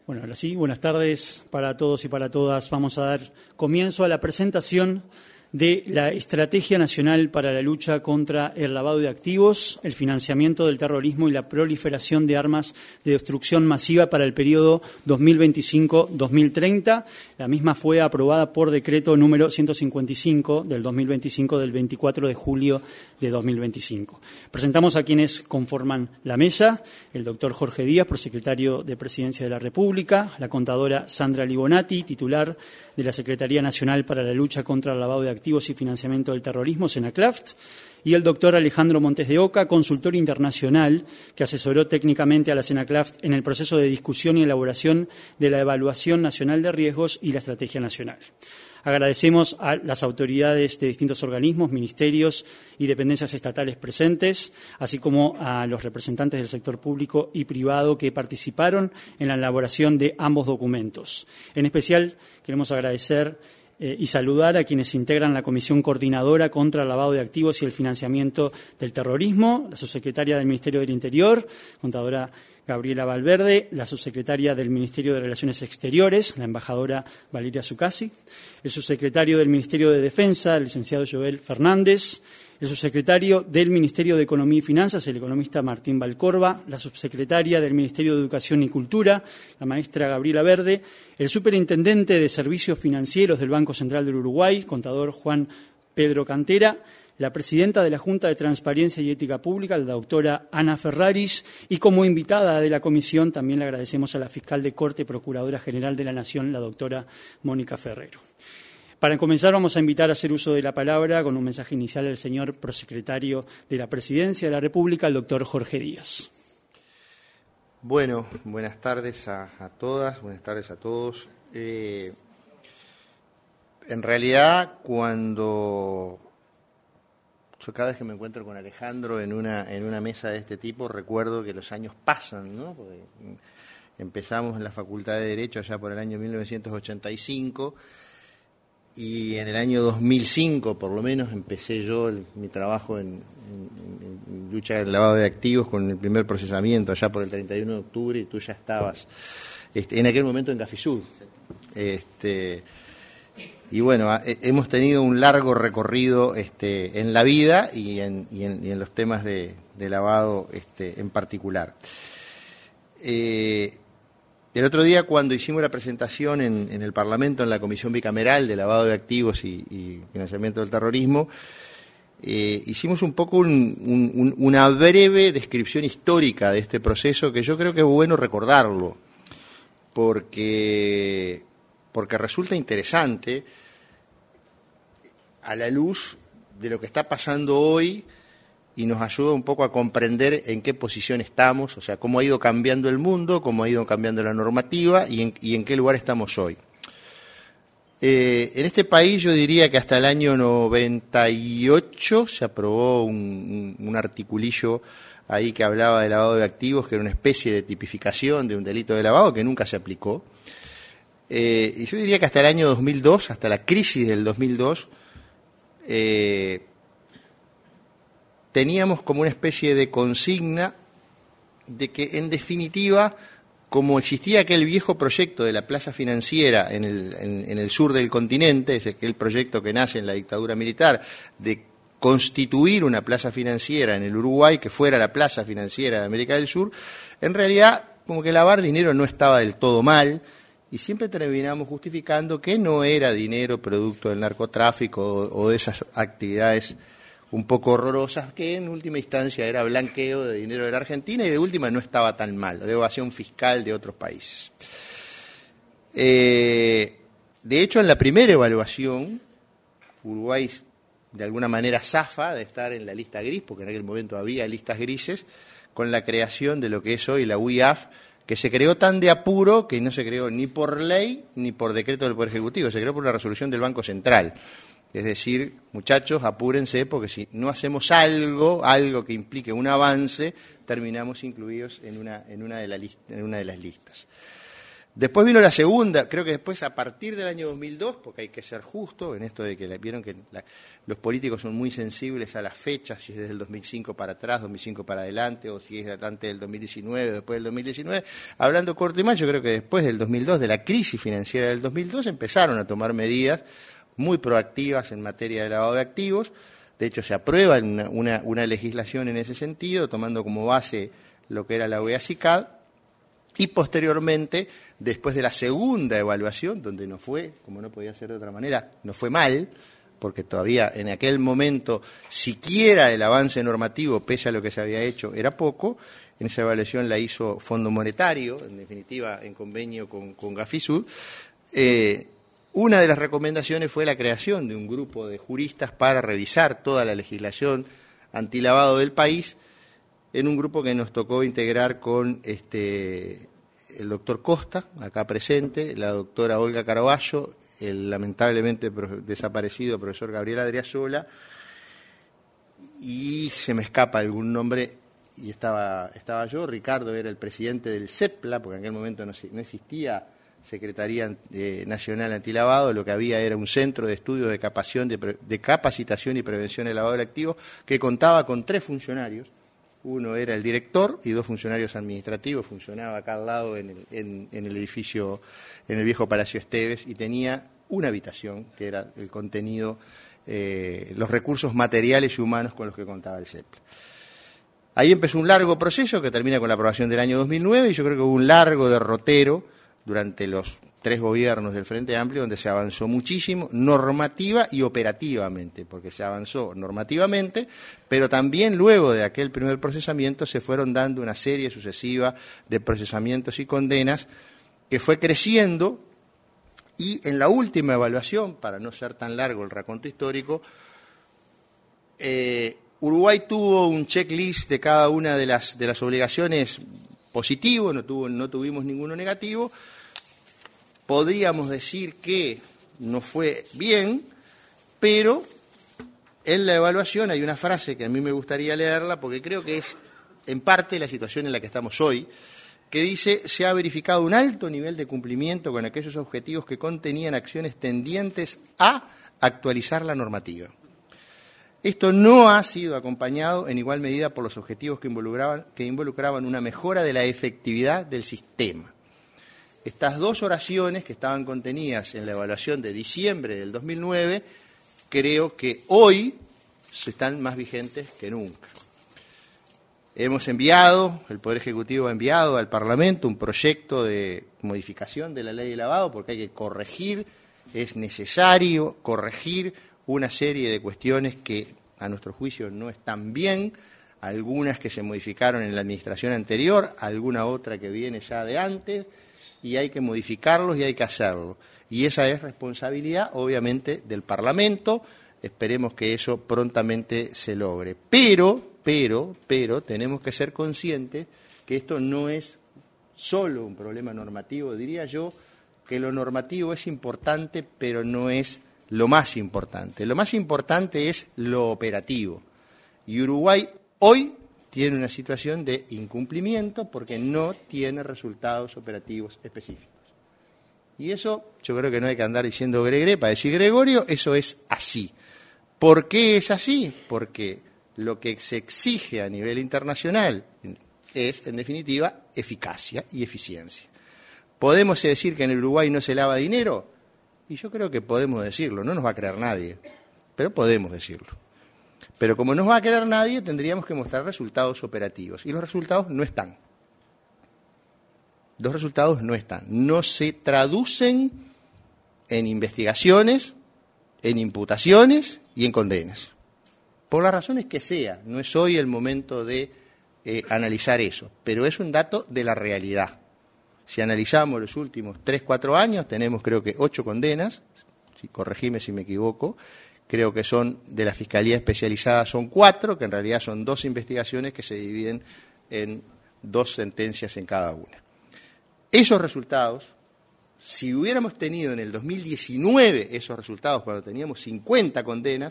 Bueno, ahora sí, buenas tardes para todos y para todas. Vamos a dar comienzo a la presentación de la Estrategia Nacional para la Lucha contra el Lavado de Activos, el financiamiento del terrorismo y la proliferación de armas de destrucción masiva para el periodo 2025-2030. La misma fue aprobada por decreto número 155 del 2025 del 24 de julio de 2025. Presentamos a quienes conforman la mesa: el doctor Jorge Díaz, prosecretario de Presidencia de la República; la contadora Sandra Libonati, titular de la Secretaría Nacional para la Lucha contra el Lavado de Activos y Financiamiento del Terrorismo, SENACLAFT; y el doctor Alejandro Montes de Oca, consultor internacional que asesoró técnicamente a la SENACLAFT en el proceso de discusión y elaboración de la Evaluación Nacional de Riesgos y la Estrategia Nacional. Agradecemos a las autoridades de distintos organismos, ministerios y dependencias estatales presentes, así como a los representantes del sector público y privado que participaron en la elaboración de ambos documentos. En especial, queremos agradecer y saludar a quienes integran la Comisión Coordinadora contra el Lavado de Activos y el Financiamiento del Terrorismo, la subsecretaria del Ministerio del Interior, contadora Gabriela Valverde, la subsecretaria del Ministerio de Relaciones Exteriores, la embajadora Valeria Zuccasi, el subsecretario del Ministerio de Defensa, el licenciado Joel Fernández, el subsecretario del Ministerio de Economía y Finanzas, el economista Martín Valcorba, la subsecretaria del Ministerio de Educación y Cultura, la maestra Gabriela Verde, el superintendente de Servicios Financieros del Banco Central del Uruguay, contador Juan Pedro Cantera, la presidenta de la Junta de Transparencia y Ética Pública, la doctora Ana Ferraris, y como invitada de la comisión también le agradecemos a la fiscal de Corte y Procuradora General de la Nación, la doctora Mónica Ferrero. Para comenzar, vamos a invitar a hacer uso de la palabra con un mensaje inicial al señor prosecretario de la Presidencia de la República, el doctor Jorge Díaz. Bueno, buenas tardes a todas, buenas tardes a todos. En realidad, cuando yo cada vez que me encuentro con Alejandro en una mesa de este tipo, recuerdo que los años pasan, ¿no? Porque empezamos en la Facultad de Derecho allá por el año 1985 y en el año 2005, por lo menos, empecé yo mi trabajo en lucha del lavado de activos con el primer procesamiento allá por el 31 de octubre y tú ya estabas en aquel momento en Cafisud. Y bueno, hemos tenido un largo recorrido en la vida y en los temas de lavado en particular. El otro día, cuando hicimos la presentación en el Parlamento, en la Comisión Bicameral de Lavado de Activos y Financiamiento del Terrorismo, hicimos un poco una breve descripción histórica de este proceso, que yo creo que es bueno recordarlo, porque resulta interesante a la luz de lo que está pasando hoy y nos ayuda un poco a comprender en qué posición estamos, o sea, cómo ha ido cambiando el mundo, cómo ha ido cambiando la normativa y en qué lugar estamos hoy. En este país yo diría que hasta el año 98 se aprobó un articulillo ahí que hablaba de lavado de activos, que era una especie de tipificación de un delito de lavado que nunca se aplicó. Y yo diría que hasta el año 2002, hasta la crisis del 2002, teníamos como una especie de consigna de que, en definitiva, como existía aquel viejo proyecto de la plaza financiera en el sur del continente, es aquel proyecto que nace en la dictadura militar, de constituir una plaza financiera en el Uruguay que fuera la plaza financiera de América del Sur, en realidad como que lavar dinero no estaba del todo mal, y siempre terminamos justificando que no era dinero producto del narcotráfico o de esas actividades un poco horrorosas, que en última instancia era blanqueo de dinero de la Argentina y de última no estaba tan mal, de evasión fiscal de otros países. De hecho, en la primera evaluación, Uruguay de alguna manera zafa de estar en la lista gris, porque en aquel momento había listas grises, con la creación de lo que es hoy la UIAF, que se creó tan de apuro que no se creó ni por ley ni por decreto del Poder Ejecutivo, se creó por una resolución del Banco Central. Es decir, muchachos, apúrense, porque si no hacemos algo que implique un avance, terminamos incluidos en una de las listas. Después vino la segunda, creo que después a partir del año 2002, porque hay que ser justo en esto de que vieron que los políticos son muy sensibles a las fechas, si es desde el 2005 para atrás, 2005 para adelante, o si es antes del 2019 o después del 2019. Hablando corto y mal, yo creo que después del 2002, de la crisis financiera del 2002, empezaron a tomar medidas muy proactivas en materia de lavado de activos. De hecho, se aprueba una legislación en ese sentido, tomando como base lo que era la OEA-CICAD, y posteriormente, después de la segunda evaluación, donde no fue, como no podía ser de otra manera, no fue mal, porque todavía en aquel momento siquiera el avance normativo, pese a lo que se había hecho, era poco. En esa evaluación la hizo Fondo Monetario, en definitiva en convenio con Gafisud. Una de las recomendaciones fue la creación de un grupo de juristas para revisar toda la legislación antilavado del país, en un grupo que nos tocó integrar con el doctor Costa, acá presente, la doctora Olga Caraballo, el lamentablemente desaparecido profesor Gabriel Adriasola, y se me escapa algún nombre, y estaba yo. Ricardo era el presidente del CEPLA, porque en aquel momento no existía Secretaría Nacional Antilavado, lo que había era un centro de estudio de capacitación y prevención del lavado de activos, que contaba con 3 funcionarios. Uno era el director y 2 funcionarios administrativos, funcionaba acá al lado en el edificio, en el viejo Palacio Esteves, y tenía una habitación, que era el contenido, los recursos materiales y humanos con los que contaba el CEPLA. Ahí empezó un largo proceso que termina con la aprobación del año 2009, y yo creo que hubo un largo derrotero durante los 3 gobiernos del Frente Amplio, donde se avanzó muchísimo, normativa y operativamente, porque se avanzó normativamente, pero también luego de aquel primer procesamiento se fueron dando una serie sucesiva de procesamientos y condenas que fue creciendo, y en la última evaluación, para no ser tan largo el raconto histórico, Uruguay tuvo un checklist de cada una de las obligaciones positivo, no tuvimos ninguno negativo. Podríamos decir que no fue bien, pero en la evaluación hay una frase que a mí me gustaría leerla, porque creo que es en parte la situación en la que estamos hoy, que dice: se ha verificado un alto nivel de cumplimiento con aquellos objetivos que contenían acciones tendientes a actualizar la normativa. Esto no ha sido acompañado en igual medida por los objetivos que involucraban una mejora de la efectividad del sistema. Estas 2 oraciones que estaban contenidas en la evaluación de diciembre del 2009, creo que hoy están más vigentes que nunca. El Poder Ejecutivo ha enviado al Parlamento un proyecto de modificación de la ley de lavado, porque hay que corregir, es necesario corregir una serie de cuestiones que a nuestro juicio no están bien, algunas que se modificaron en la administración anterior, alguna otra que viene ya de antes, y hay que modificarlos y hay que hacerlo. Y esa es responsabilidad, obviamente, del Parlamento. Esperemos que eso prontamente se logre. Pero, tenemos que ser conscientes que esto no es solo un problema normativo. Diría yo que lo normativo es importante, pero no es lo más importante. Lo más importante es lo operativo. Y Uruguay hoy tiene una situación de incumplimiento porque no tiene resultados operativos específicos. Y eso yo creo que no hay que andar diciendo gregre para decir Gregorio, eso es así. ¿Por qué es así? Porque lo que se exige a nivel internacional es, en definitiva, eficacia y eficiencia. ¿Podemos decir que en el Uruguay no se lava dinero? Y yo creo que podemos decirlo, no nos va a creer nadie, pero podemos decirlo. Pero como no nos va a creer nadie, tendríamos que mostrar resultados operativos. Y los resultados no están. Los resultados no están. No se traducen en investigaciones, en imputaciones y en condenas. Por las razones que sea. No es hoy el momento de analizar eso. Pero es un dato de la realidad. Si analizamos los últimos 3-4 años, tenemos creo que 8 condenas. Corregime si me equivoco. Creo que son de la Fiscalía Especializada son 4, que en realidad son 2 investigaciones que se dividen en 2 sentencias en cada una. Esos resultados, si hubiéramos tenido en el 2019 esos resultados, cuando teníamos 50 condenas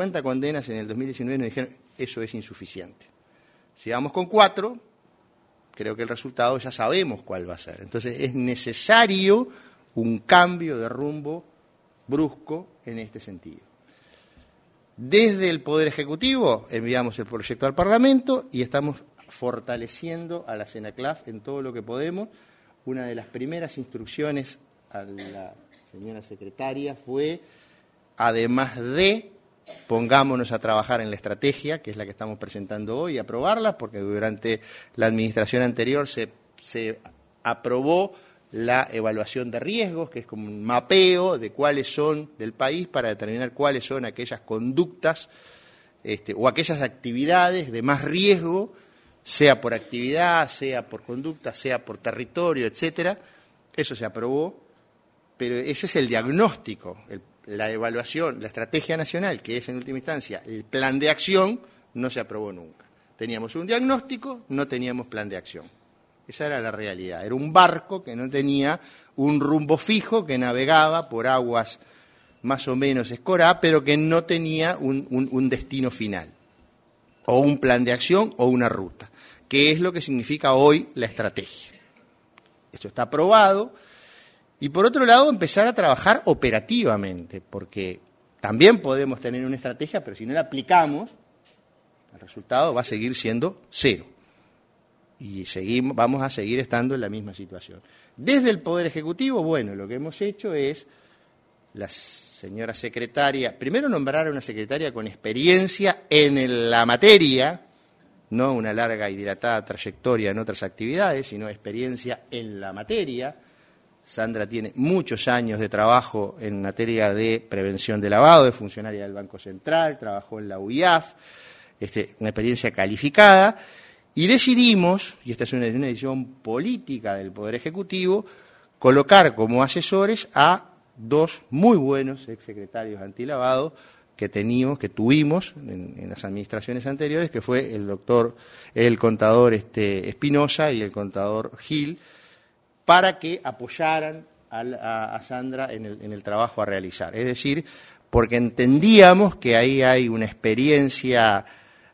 en el 2019 nos dijeron, eso es insuficiente. Si vamos con 4, creo que el resultado ya sabemos cuál va a ser. Entonces es necesario un cambio de rumbo brusco en este sentido. Desde el Poder Ejecutivo enviamos el proyecto al Parlamento y estamos fortaleciendo a la CENACLAF en todo lo que podemos. Una de las primeras instrucciones a la señora secretaria fue, además de pongámonos a trabajar en la estrategia, que es la que estamos presentando hoy, y aprobarla, porque durante la administración anterior se aprobó la evaluación de riesgos, que es como un mapeo de cuáles son del país para determinar cuáles son aquellas conductas o aquellas actividades de más riesgo, sea por actividad, sea por conducta, sea por territorio, etcétera. Eso se aprobó, pero ese es el diagnóstico, la evaluación, la estrategia nacional, que es en última instancia el plan de acción, no se aprobó nunca. Teníamos un diagnóstico, no teníamos plan de acción. Esa era la realidad. Era un barco que no tenía un rumbo fijo, que navegaba por aguas más o menos escorá, pero que no tenía un destino final, o un plan de acción o una ruta, que es lo que significa hoy la estrategia. Esto está aprobado. Y por otro lado, empezar a trabajar operativamente, porque también podemos tener una estrategia, pero si no la aplicamos, el resultado va a seguir siendo cero. Y vamos a seguir estando en la misma situación. Desde el Poder Ejecutivo, bueno, lo que hemos hecho es, la señora secretaria, primero nombrar a una secretaria con experiencia en la materia, no una larga y dilatada trayectoria en otras actividades, sino experiencia en la materia. Sandra tiene muchos años de trabajo en materia de prevención de lavado, es funcionaria del Banco Central, trabajó en la UIAF, una experiencia calificada, y decidimos, y esta es una decisión política del Poder Ejecutivo, colocar como asesores a dos muy buenos exsecretarios antilavado que tuvimos en las administraciones anteriores, que fue el contador Espinosa y el contador Gil, para que apoyaran a Sandra en el trabajo a realizar. Es decir, porque entendíamos que ahí hay una experiencia,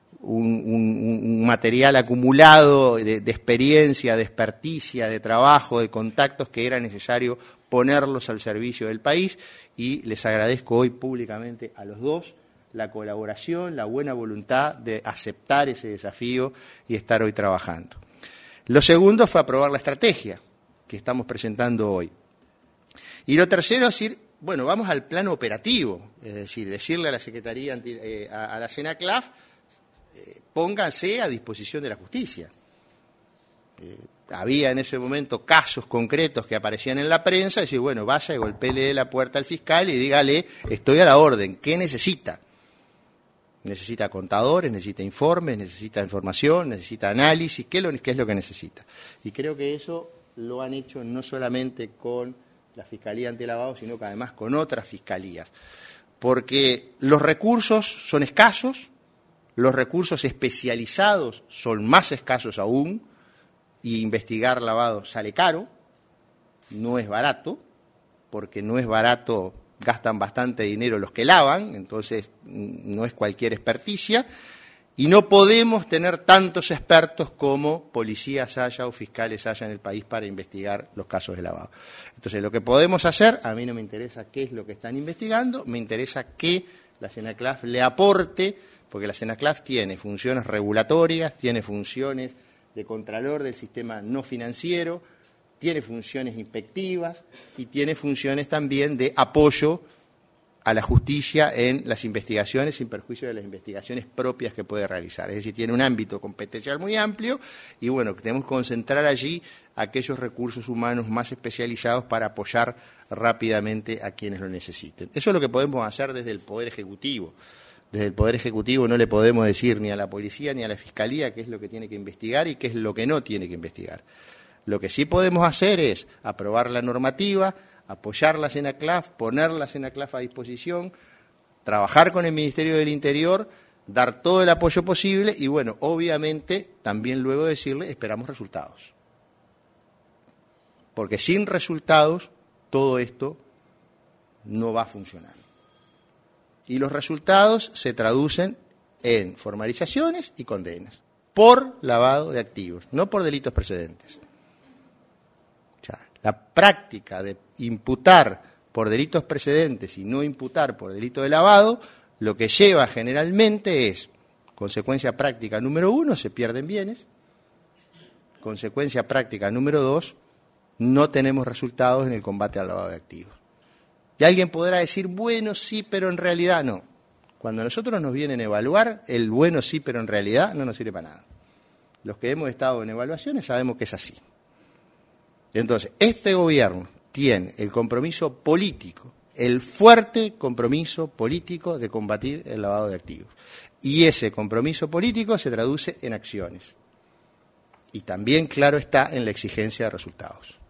un material acumulado de experiencia, de experticia, de trabajo, de contactos que era necesario ponerlos al servicio del país, y les agradezco hoy públicamente a los dos la colaboración, la buena voluntad de aceptar ese desafío y estar hoy trabajando. Lo segundo fue aprobar la estrategia que estamos presentando hoy. Y lo tercero es decir, bueno, vamos al plano operativo, es decir, decirle a la Secretaría, a la CENACLAF, pónganse a disposición de la justicia. Había en ese momento casos concretos que aparecían en la prensa, y decir, bueno, vaya y golpéele la puerta al fiscal y dígale, estoy a la orden, ¿qué necesita? Necesita contadores, necesita informes, necesita información, necesita análisis, ¿qué es lo que necesita? Y creo que eso lo han hecho no solamente con la Fiscalía Antilavado, sino que además con otras fiscalías. Porque los recursos son escasos, los recursos especializados son más escasos aún, y investigar lavado sale caro, no es barato, porque no es barato, gastan bastante dinero los que lavan, entonces no es cualquier experticia, y no podemos tener tantos expertos como policías haya o fiscales haya en el país para investigar los casos de lavado. Entonces, lo que podemos hacer, a mí no me interesa qué es lo que están investigando, me interesa que la CENACLAF le aporte, porque la CENACLAF tiene funciones regulatorias, tiene funciones de contralor del sistema no financiero, tiene funciones inspectivas y tiene funciones también de apoyo a la justicia en las investigaciones, sin perjuicio de las investigaciones propias que puede realizar. Es decir, tiene un ámbito competencial muy amplio y, bueno, tenemos que concentrar allí aquellos recursos humanos más especializados para apoyar rápidamente a quienes lo necesiten. Eso es lo que podemos hacer desde el Poder Ejecutivo. Desde el Poder Ejecutivo no le podemos decir ni a la policía ni a la Fiscalía qué es lo que tiene que investigar y qué es lo que no tiene que investigar. Lo que sí podemos hacer es aprobar la normativa, apoyar la CENACLAF, poner la CENACLAF a disposición, trabajar con el Ministerio del Interior, dar todo el apoyo posible y, bueno, obviamente, también luego decirle, esperamos resultados. Porque sin resultados, todo esto no va a funcionar. Y los resultados se traducen en formalizaciones y condenas. por lavado de activos, no por delitos precedentes. O sea, la práctica de imputar por delitos precedentes y no imputar por delito de lavado, lo que lleva generalmente es, consecuencia práctica número 1, se pierden bienes, consecuencia práctica número 2, no tenemos resultados en el combate al lavado de activos. Y alguien podrá decir, bueno, sí, pero en realidad no. Cuando nosotros nos vienen a evaluar, el bueno sí, pero en realidad no nos sirve para nada. Los que hemos estado en evaluaciones sabemos que es así. Entonces, este gobierno tiene el compromiso político, el fuerte compromiso político de combatir el lavado de activos. Y ese compromiso político se traduce en acciones. Y también, claro está, en la exigencia de resultados.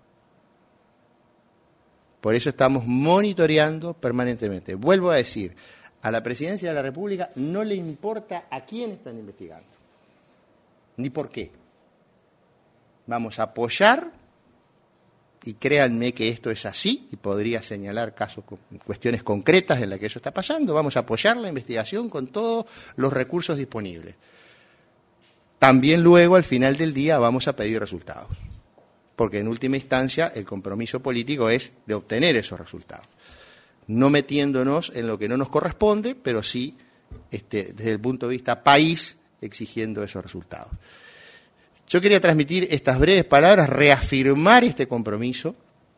Por eso estamos monitoreando permanentemente. Vuelvo a decir, a la Presidencia de la República no le importa a quién están investigando, ni por qué. Vamos a apoyar, y créanme que esto es así, y podría señalar casos, cuestiones concretas en las que eso está pasando, vamos a apoyar la investigación con todos los recursos disponibles. También luego, al final del día, vamos a pedir resultados, porque en última instancia el compromiso político es de obtener esos resultados. No metiéndonos en lo que no nos corresponde, pero sí desde el punto de vista país exigiendo esos resultados. Yo quería transmitir estas breves palabras, reafirmar este compromiso.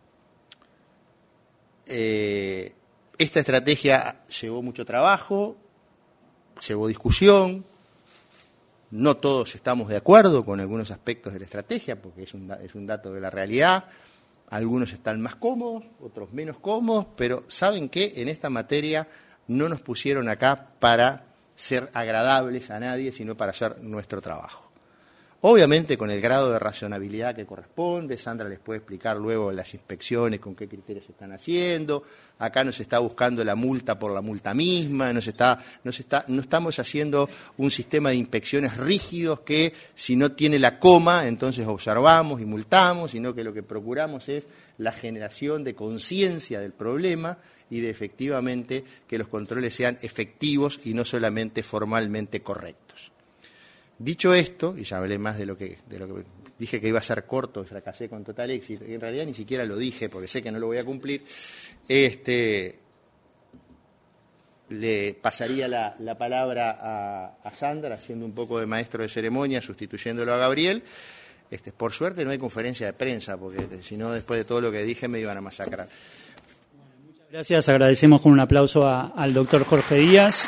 Esta estrategia llevó mucho trabajo, llevó discusión. No todos estamos de acuerdo con algunos aspectos de la estrategia, porque es un dato de la realidad. Algunos están más cómodos, otros menos cómodos, pero ¿saben qué? En esta materia no nos pusieron acá para ser agradables a nadie, sino para hacer nuestro trabajo. Obviamente con el grado de razonabilidad que corresponde, Sandra les puede explicar luego las inspecciones, con qué criterios se están haciendo. Acá no se está buscando la multa por la multa misma, no estamos haciendo un sistema de inspecciones rígidos que si no tiene la coma, entonces observamos y multamos, sino que lo que procuramos es la generación de conciencia del problema y de efectivamente que los controles sean efectivos y no solamente formalmente correctos. Dicho esto, y ya hablé más de lo que dije que iba a ser corto, fracasé con total éxito, y en realidad ni siquiera lo dije porque sé que no lo voy a cumplir, le pasaría la palabra a Sandra, haciendo un poco de maestro de ceremonia, sustituyéndolo a Gabriel. Por suerte no hay conferencia de prensa, porque si no, después de todo lo que dije, me iban a masacrar. Bueno, muchas gracias, agradecemos con un aplauso al doctor Jorge Díaz,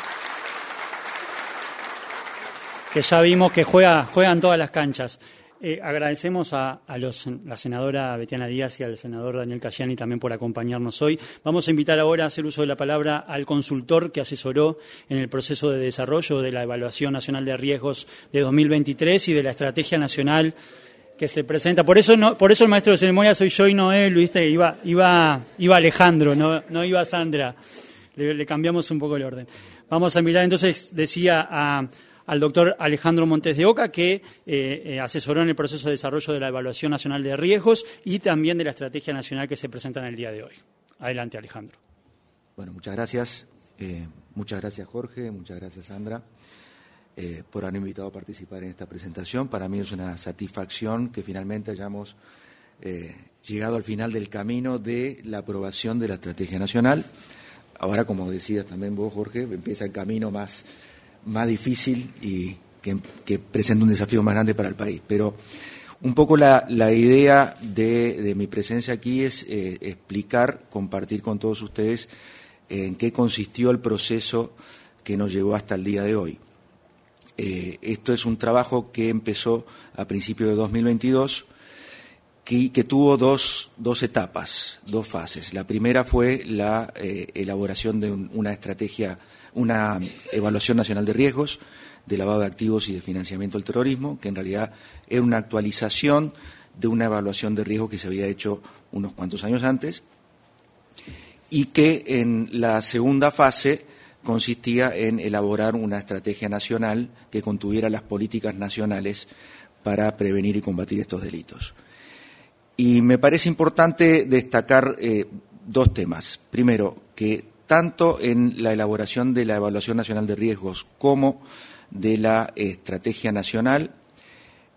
que ya vimos que juegan todas las canchas. Agradecemos a la senadora Betiana Díaz y al senador Daniel Cayani también por acompañarnos hoy. Vamos a invitar ahora a hacer uso de la palabra al consultor que asesoró en el proceso de desarrollo de la Evaluación Nacional de Riesgos de 2023 y de la Estrategia Nacional que se presenta. Por eso el maestro de ceremonia soy yo y no él, ¿viste? Iba Alejandro, no iba Sandra. Le cambiamos un poco el orden. Vamos a invitar entonces, decía, al doctor Alejandro Montes de Oca, que asesoró en el proceso de desarrollo de la Evaluación Nacional de Riesgos y también de la Estrategia Nacional que se presenta en el día de hoy. Adelante, Alejandro. Bueno, muchas gracias. Muchas gracias, Jorge. Muchas gracias, Sandra, por haber invitado a participar en esta presentación. Para mí es una satisfacción que finalmente hayamos llegado al final del camino de la aprobación de la Estrategia Nacional. Ahora, como decías también vos, Jorge, empieza el camino más difícil y que presenta un desafío más grande para el país. Pero un poco la idea de mi presencia aquí es explicar, compartir con todos ustedes en qué consistió el proceso que nos llevó hasta el día de hoy. Esto es un trabajo que empezó a principios de 2022, que tuvo dos etapas, dos fases. La primera fue la elaboración de una evaluación nacional de riesgos, de lavado de activos y de financiamiento del terrorismo, que en realidad era una actualización de una evaluación de riesgo que se había hecho unos cuantos años antes, y que en la segunda fase consistía en elaborar una estrategia nacional que contuviera las políticas nacionales para prevenir y combatir estos delitos. Y me parece importante destacar dos temas. Primero, que tanto en la elaboración de la Evaluación Nacional de Riesgos como de la Estrategia Nacional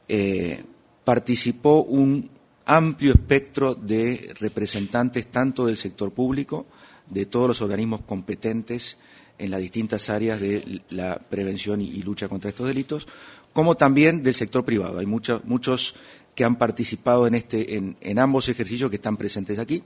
participó un amplio espectro de representantes tanto del sector público, de todos los organismos competentes en las distintas áreas de la prevención y lucha contra estos delitos, como también del sector privado. Hay muchos que han participado en ambos ejercicios que están presentes aquí.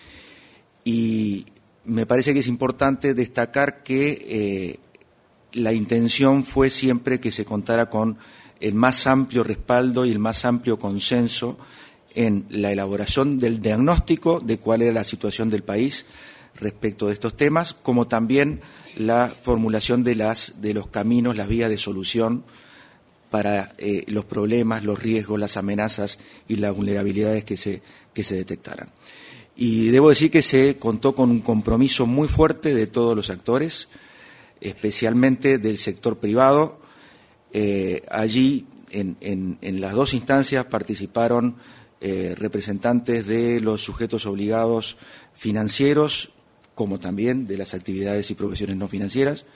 Y me parece que es importante destacar que la intención fue siempre que se contara con el más amplio respaldo y el más amplio consenso en la elaboración del diagnóstico de cuál era la situación del país respecto de estos temas, como también la formulación de los caminos, las vías de solución para los problemas, los riesgos, las amenazas y las vulnerabilidades que se detectaran. Y debo decir que se contó con un compromiso muy fuerte de todos los actores, especialmente del sector privado. Allí, en las dos instancias, participaron representantes de los sujetos obligados financieros, como también de las actividades y profesiones no financieras.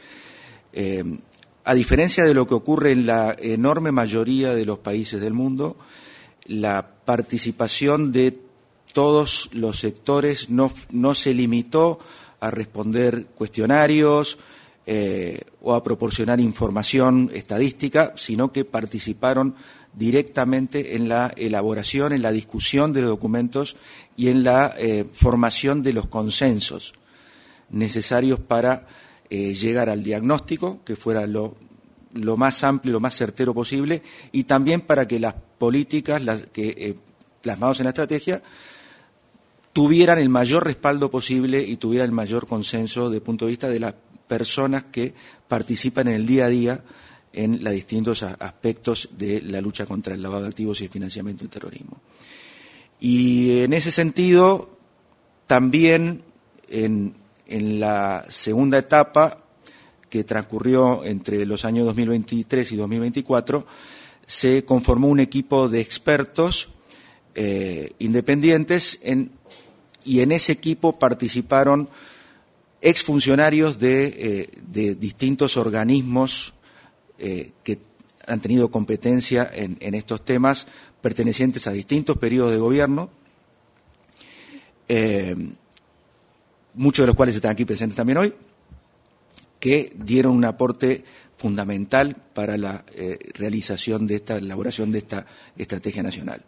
A diferencia de lo que ocurre en la enorme mayoría de los países del mundo, la participación de todos los sectores no se limitó a responder cuestionarios o a proporcionar información estadística, sino que participaron directamente en la elaboración, en la discusión de los documentos y en la formación de los consensos necesarios para llegar al diagnóstico, que fuera lo más amplio, lo más certero posible, y también para que las políticas plasmadas en la estrategia tuvieran el mayor respaldo posible y tuvieran el mayor consenso desde el punto de vista de las personas que participan en el día a día en los distintos aspectos de la lucha contra el lavado de activos y el financiamiento del terrorismo. Y en ese sentido, también en la segunda etapa, que transcurrió entre los años 2023 y 2024, se conformó un equipo de expertos independientes y en ese equipo participaron exfuncionarios de distintos organismos que han tenido competencia en estos temas, pertenecientes a distintos periodos de gobierno, muchos de los cuales están aquí presentes también hoy, que dieron un aporte fundamental para la realización de esta elaboración de esta estrategia nacional.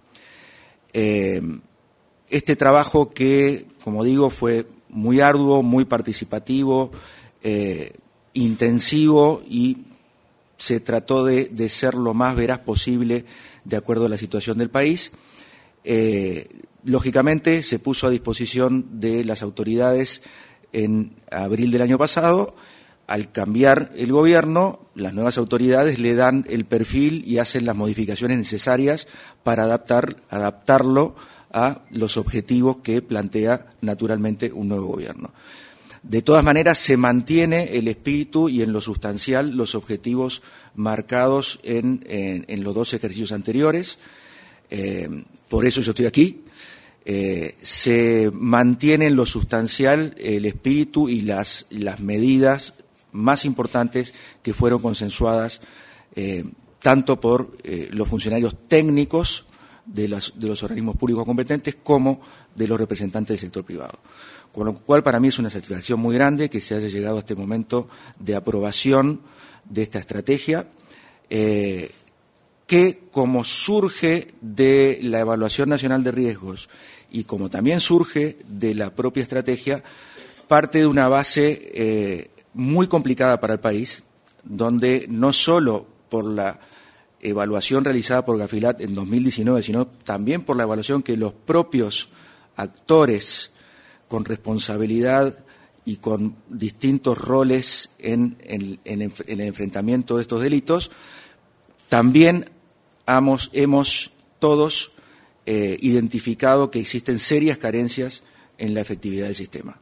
Este trabajo que, como digo, fue muy arduo, muy participativo, intensivo, y se trató de ser lo más veraz posible de acuerdo a la situación del país. Lógicamente se puso a disposición de las autoridades en abril del año pasado. Al cambiar el gobierno, las nuevas autoridades le dan el perfil y hacen las modificaciones necesarias para adaptarlo a los objetivos que plantea naturalmente un nuevo gobierno. De todas maneras, se mantiene el espíritu y en lo sustancial los objetivos marcados en los dos ejercicios anteriores. Por eso yo estoy aquí. Se mantiene en lo sustancial el espíritu y las medidas más importantes que fueron consensuadas tanto por los funcionarios técnicos de los organismos públicos competentes como de los representantes del sector privado. Con lo cual, para mí es una satisfacción muy grande que se haya llegado a este momento de aprobación de esta estrategia, que, como surge de la Evaluación Nacional de Riesgos y como también surge de la propia estrategia, parte de una base muy complicada para el país, donde no solo por la evaluación realizada por Gafilat en 2019, sino también por la evaluación que los propios actores con responsabilidad y con distintos roles en el enfrentamiento de estos delitos, también hemos todos identificado que existen serias carencias en la efectividad del sistema.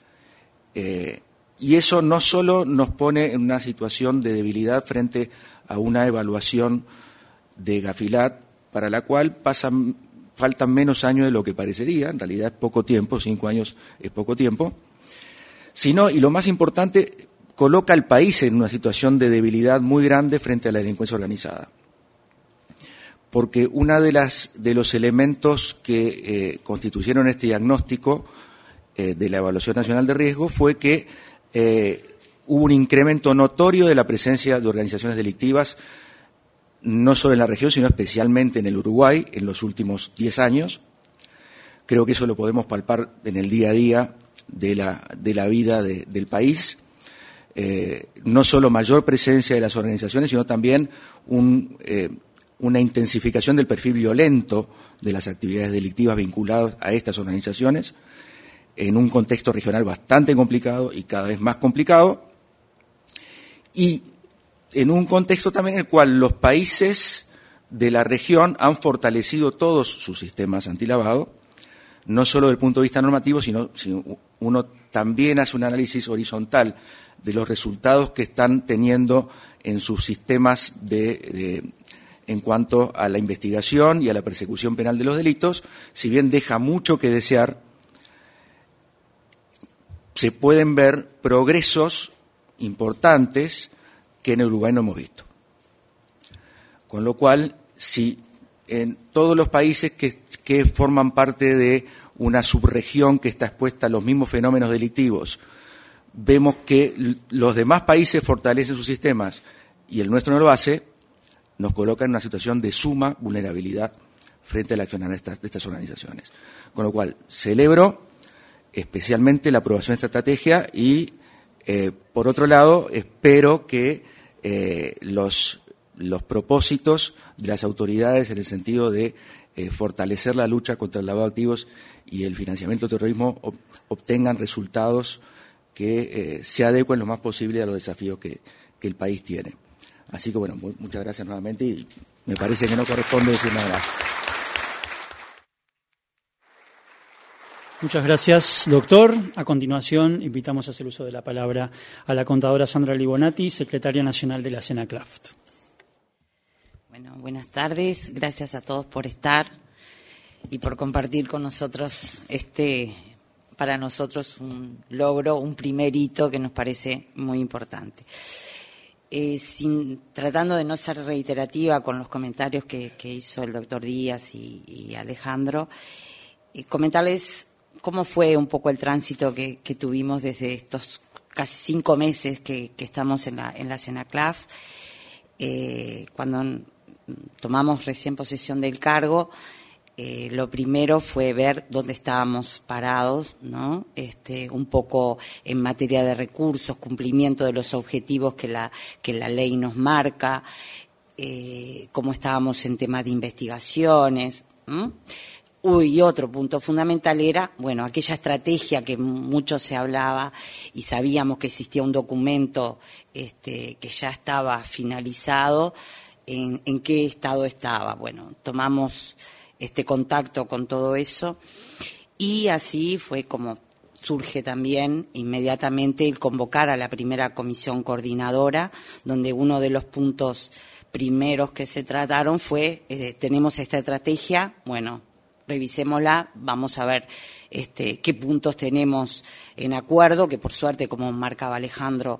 Y eso no solo nos pone en una situación de debilidad frente a una evaluación de Gafilat, para la cual faltan menos años de lo que parecería, en realidad es poco tiempo, 5 años es poco tiempo, sino, y lo más importante, coloca al país en una situación de debilidad muy grande frente a la delincuencia organizada. porque uno de los elementos que constituyeron este diagnóstico de la Evaluación Nacional de Riesgo fue que hubo un incremento notorio de la presencia de organizaciones delictivas, no solo en la región, sino especialmente en el Uruguay, en los últimos 10 años. Creo que eso lo podemos palpar en el día a día de la vida del país. No solo mayor presencia de las organizaciones, sino también una intensificación del perfil violento de las actividades delictivas vinculadas a estas organizaciones, en un contexto regional bastante complicado y cada vez más complicado, y en un contexto también en el cual los países de la región han fortalecido todos sus sistemas antilavado, no solo desde el punto de vista normativo, sino uno también hace un análisis horizontal de los resultados que están teniendo en sus sistemas en cuanto a la investigación y a la persecución penal de los delitos. Si bien deja mucho que desear, se pueden ver progresos importantes que en Uruguay no hemos visto. Con lo cual, si en todos los países que forman parte de una subregión que está expuesta a los mismos fenómenos delictivos, vemos que los demás países fortalecen sus sistemas y el nuestro no lo hace, nos coloca en una situación de suma vulnerabilidad frente al accionar de estas organizaciones. Con lo cual, celebro especialmente la aprobación de esta estrategia y, por otro lado, espero que los propósitos de las autoridades en el sentido de fortalecer la lucha contra el lavado de activos y el financiamiento del terrorismo obtengan resultados que se adecuen lo más posible a los desafíos que el país tiene. Así que, bueno, muchas gracias nuevamente y me parece que no corresponde decir nada más. Muchas gracias, doctor. A continuación, invitamos a hacer uso de la palabra a la contadora Sandra Libonati, secretaria nacional de la SENACLAFT. Bueno, buenas tardes. Gracias a todos por estar y por compartir con nosotros para nosotros un logro, un primer hito que nos parece muy importante. Tratando de no ser reiterativa con los comentarios que hizo el doctor Díaz y Alejandro, comentarles cómo fue un poco el tránsito que tuvimos desde estos casi 5 meses que estamos en la SENACLAFT. Cuando tomamos recién posesión del cargo, lo primero fue ver dónde estábamos parados, ¿no? Un poco en materia de recursos, cumplimiento de los objetivos que la ley nos marca, cómo estábamos en temas de investigaciones, ¿no? Y otro punto fundamental era, bueno, aquella estrategia que mucho se hablaba y sabíamos que existía un documento que ya estaba finalizado, en qué estado estaba. Bueno, tomamos contacto con todo eso y así fue como surge también inmediatamente el convocar a la primera comisión coordinadora, donde uno de los puntos primeros que se trataron fue, tenemos esta estrategia, bueno, revisémosla, vamos a ver qué puntos tenemos en acuerdo, que por suerte, como marcaba Alejandro,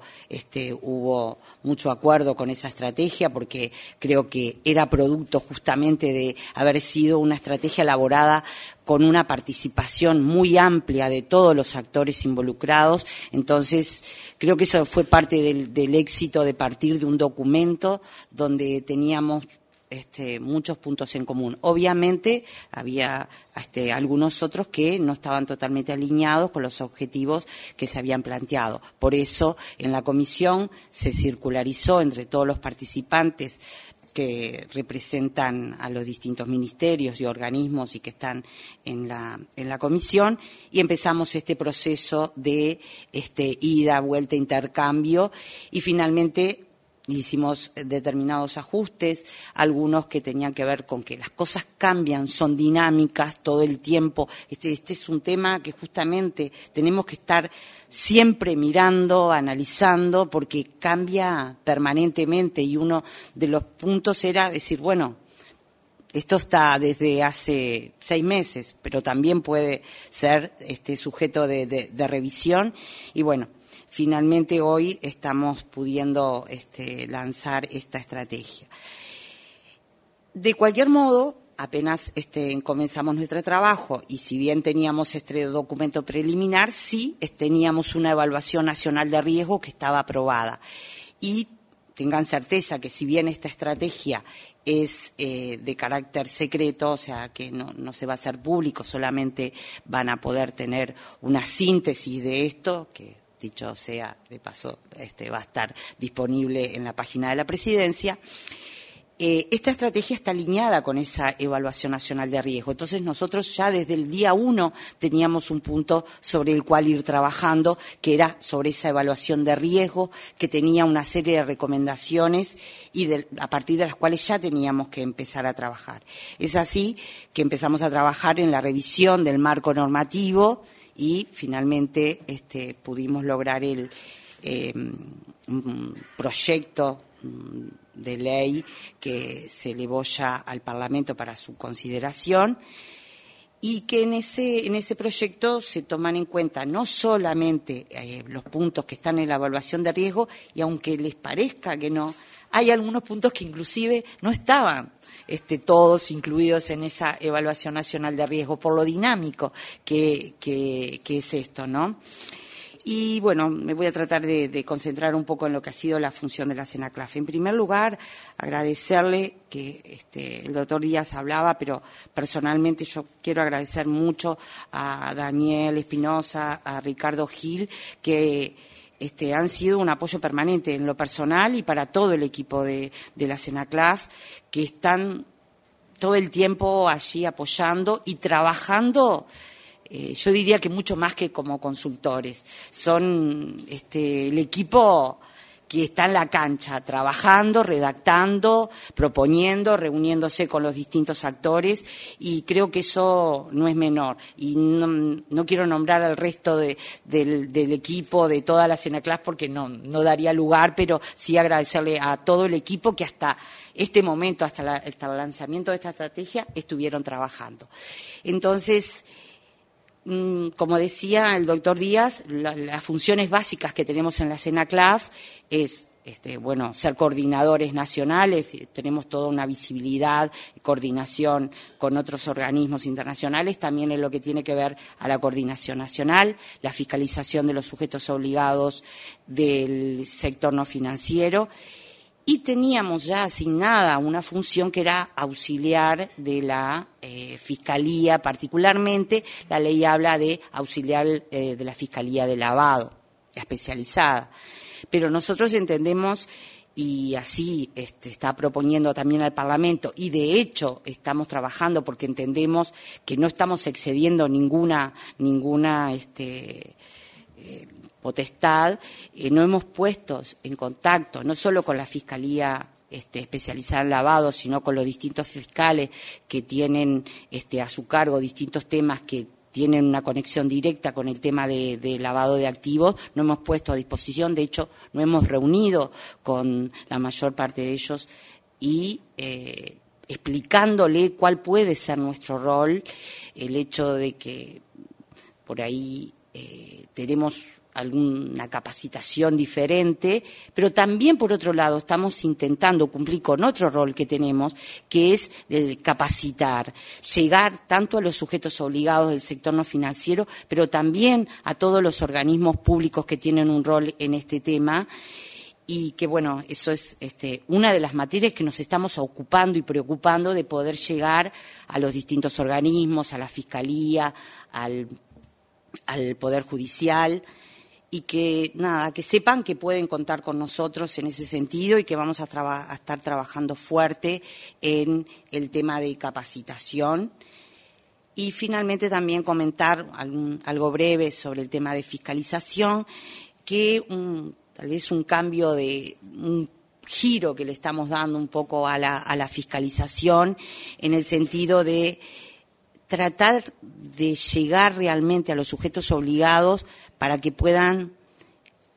hubo mucho acuerdo con esa estrategia, porque creo que era producto justamente de haber sido una estrategia elaborada con una participación muy amplia de todos los actores involucrados. Entonces, creo que eso fue parte del éxito de partir de un documento donde teníamos muchos puntos en común. Obviamente había algunos otros que no estaban totalmente alineados con los objetivos que se habían planteado. Por eso en la comisión se circularizó entre todos los participantes que representan a los distintos ministerios y organismos y que están en la comisión, y empezamos este proceso de ida, vuelta, intercambio, y finalmente hicimos determinados ajustes, algunos que tenían que ver con que las cosas cambian, son dinámicas todo el tiempo. Este es un tema que justamente tenemos que estar siempre mirando, analizando, porque cambia permanentemente, y uno de los puntos era decir, bueno, esto está desde hace 6 meses, pero también puede ser sujeto de revisión, y bueno, finalmente hoy estamos pudiendo lanzar esta estrategia. De cualquier modo, apenas comenzamos nuestro trabajo y si bien teníamos este documento preliminar, sí teníamos una evaluación nacional de riesgo que estaba aprobada. Y tengan certeza que si bien esta estrategia es de carácter secreto, o sea que no se va a hacer público, solamente van a poder tener una síntesis de esto, que dicho sea de paso va a estar disponible en la página de la Presidencia. Esta estrategia está alineada con esa evaluación nacional de riesgo. Entonces, nosotros ya desde el día 1 teníamos un punto sobre el cual ir trabajando, que era sobre esa evaluación de riesgo, que tenía una serie de recomendaciones y a partir de las cuales ya teníamos que empezar a trabajar. Es así que empezamos a trabajar en la revisión del marco normativo y finalmente pudimos lograr un proyecto de ley que se elevó ya al Parlamento para su consideración y que en ese proyecto se toman en cuenta no solamente los puntos que están en la evaluación de riesgo, y aunque les parezca que no, hay algunos puntos que inclusive no estaban todos incluidos en esa evaluación nacional de riesgo, por lo dinámico que es esto, ¿no? Y bueno, me voy a tratar de concentrar un poco en lo que ha sido la función de la CENACLAF. En primer lugar, agradecerle que el doctor Díaz hablaba, pero personalmente yo quiero agradecer mucho a Daniel Espinosa, a Ricardo Gil, que han sido un apoyo permanente en lo personal y para todo el equipo de la CENACLAF, que están todo el tiempo allí apoyando y trabajando. Yo diría que mucho más que como consultores. Son el equipo que está en la cancha, trabajando, redactando, proponiendo, reuniéndose con los distintos actores, y creo que eso no es menor. Y no quiero nombrar al resto del equipo, de toda la CENACLAF, porque no daría lugar, pero sí agradecerle a todo el equipo que hasta este momento, hasta el lanzamiento de esta estrategia, estuvieron trabajando. Entonces, como decía el doctor Díaz, las funciones básicas que tenemos en la CENACLAF es ser coordinadores nacionales, tenemos toda una visibilidad, coordinación con otros organismos internacionales, también en lo que tiene que ver a la coordinación nacional, la fiscalización de los sujetos obligados del sector no financiero. Y teníamos ya asignada una función que era auxiliar de la Fiscalía, particularmente la ley habla de auxiliar de la Fiscalía de Lavado, especializada. Pero nosotros entendemos, y así está proponiendo también al Parlamento, y de hecho estamos trabajando porque entendemos que no estamos excediendo ninguna potestad, no hemos puesto en contacto no solo con la Fiscalía especializada en lavado, sino con los distintos fiscales que tienen a su cargo distintos temas que tienen una conexión directa con el tema de lavado de activos. No hemos puesto a disposición, de hecho, no hemos reunido con la mayor parte de ellos y explicándole cuál puede ser nuestro rol, el hecho de que por ahí tenemos alguna capacitación diferente, pero también, por otro lado, estamos intentando cumplir con otro rol que tenemos, que es de capacitar, llegar tanto a los sujetos obligados del sector no financiero, pero también a todos los organismos públicos que tienen un rol en este tema, y que, bueno, eso es una de las materias que nos estamos ocupando y preocupando de poder llegar a los distintos organismos, a la Fiscalía, al Poder Judicial, y que sepan que pueden contar con nosotros en ese sentido y que vamos a estar trabajando fuerte en el tema de capacitación. Y finalmente también comentar algo breve sobre el tema de fiscalización, que tal vez un cambio un giro que le estamos dando un poco a la fiscalización, en el sentido de tratar de llegar realmente a los sujetos obligados para que puedan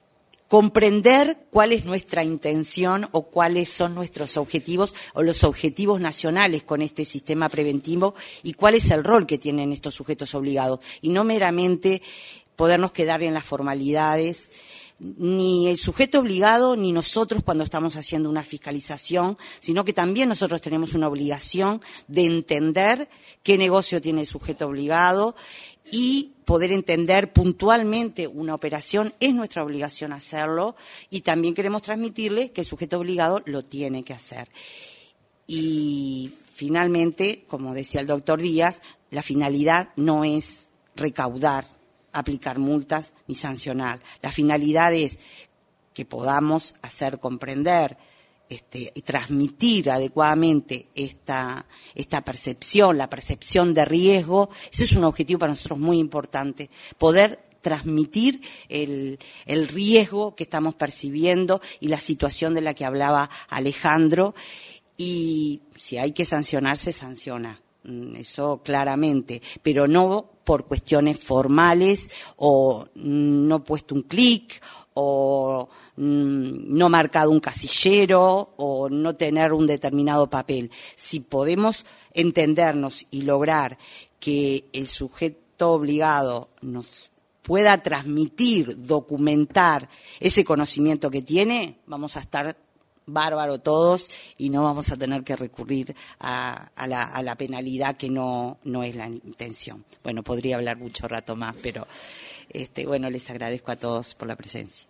comprender cuál es nuestra intención o cuáles son nuestros objetivos o los objetivos nacionales con este sistema preventivo y cuál es el rol que tienen estos sujetos obligados. Y no meramente podernos quedar en las formalidades, ni el sujeto obligado ni nosotros cuando estamos haciendo una fiscalización, sino que también nosotros tenemos una obligación de entender qué negocio tiene el sujeto obligado y poder entender puntualmente una operación. Es nuestra obligación hacerlo y también queremos transmitirle que el sujeto obligado lo tiene que hacer. Y finalmente, como decía el doctor Díaz, la finalidad no es recaudar, aplicar multas ni sancionar. La finalidad es que podamos hacer comprender y transmitir adecuadamente esta percepción, la percepción de riesgo. Ese es un objetivo para nosotros muy importante, poder transmitir el riesgo que estamos percibiendo y la situación de la que hablaba Alejandro. Y si hay que sancionar, se sanciona, eso claramente, pero no por cuestiones formales o no puesto un clic o no marcado un casillero o no tener un determinado papel. Si podemos entendernos y lograr que el sujeto obligado nos pueda transmitir, documentar ese conocimiento que tiene, vamos a estar bárbaro todos y no vamos a tener que recurrir a la penalidad, que no es la intención. Bueno, podría hablar mucho rato más, pero bueno, les agradezco a todos por la presencia.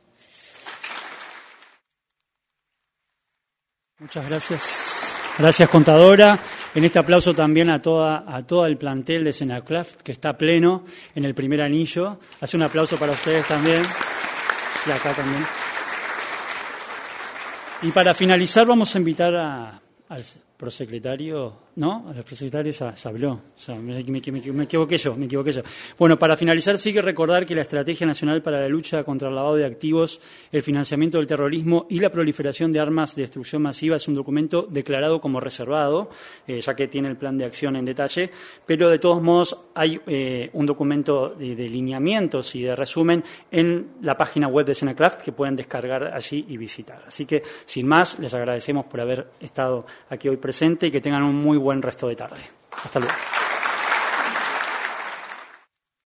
Muchas gracias. Gracias, contadora. En este aplauso también a todo el plantel de Senaclaf, que está pleno en el primer anillo. Hace un aplauso para ustedes también. Y acá también. Y para finalizar vamos a invitar al prosecretario, ¿no? El prosecretario ya habló, o sea, me equivoqué yo. Bueno, para finalizar sí que recordar que la Estrategia Nacional para la Lucha contra el Lavado de Activos, el Financiamiento del Terrorismo y la Proliferación de Armas de Destrucción Masiva es un documento declarado como reservado, ya que tiene el plan de acción en detalle, pero de todos modos hay un documento de lineamientos y de resumen en la página web de Senaclaf que pueden descargar allí y visitar. Así que, sin más, les agradecemos por haber estado aquí hoy presente y que tengan un muy buen resto de tarde. Hasta luego.